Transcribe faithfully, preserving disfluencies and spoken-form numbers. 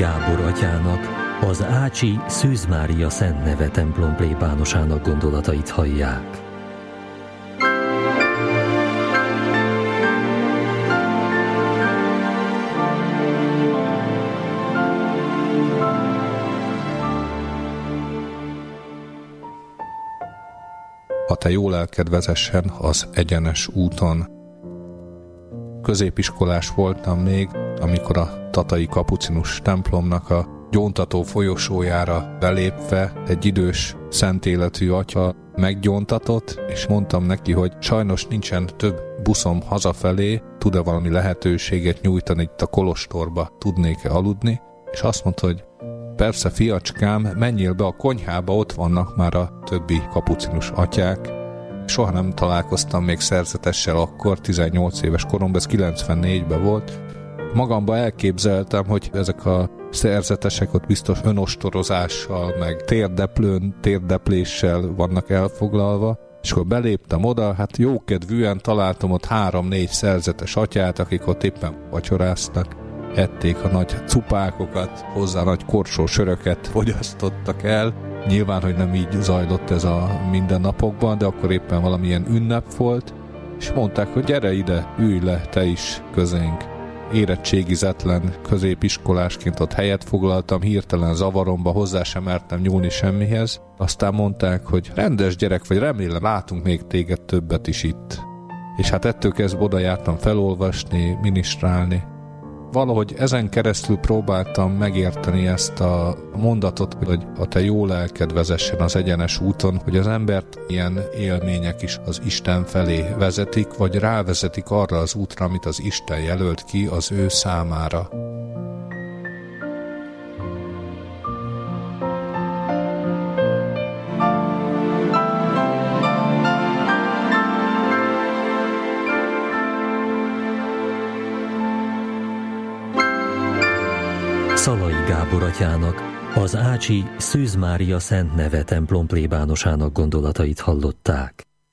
Gábor atyának, az Ácsi Szűz Mária Szent Neve templom plébánosának gondolatait hallják. A te jó lelked vezessen az egyenes úton. Középiskolás voltam még, amikor a tatai kapucinus templomnak a gyóntató folyosójára belépve egy idős szentéletű atya meggyóntatott, és mondtam neki, hogy sajnos nincsen több buszom hazafelé, tud-e valami lehetőséget nyújtani itt a kolostorba, tudnék-e aludni, és azt mondta, hogy persze, fiacskám, menjél be a konyhába, ott vannak már a többi kapucinus atyák. Soha nem találkoztam még szerzetessel akkor, tizennyolc éves koromban, ez kilencvennégyben volt. Magamba elképzeltem, hogy ezek a szerzetesek ott biztos önostorozással, meg térdeplőn, térdepléssel vannak elfoglalva, és akkor beléptem oda, hát jókedvűen találtam ott három-négy szerzetes atyát, akik ott éppen vacsoráztak, ették a nagy cupákokat, hozzá nagy korsó söröket fogyasztottak el. Nyilván, hogy nem így zajlott ez a mindennapokban, de akkor éppen valamilyen ünnep volt, és mondták, hogy gyere ide, ülj le te is közénk. Érettségizetlen középiskolásként ott helyet foglaltam, hirtelen zavaromba, hozzá sem mertem nyúlni semmihez. Aztán mondták, hogy rendes gyerek vagy, remélem látunk még téged többet is itt. És hát ettől kezdve oda jártam felolvasni, ministrálni. Valahogy ezen keresztül próbáltam megérteni ezt a mondatot, hogy a te jó lelked vezessen az egyenes úton, hogy az embert ilyen élmények is az Isten felé vezetik, vagy rávezetik arra az útra, amit az Isten jelölt ki az ő számára. Szalai Gábor atyának, az Ácsi Szűz Mária Szent Neve templom plébánosának gondolatait hallották.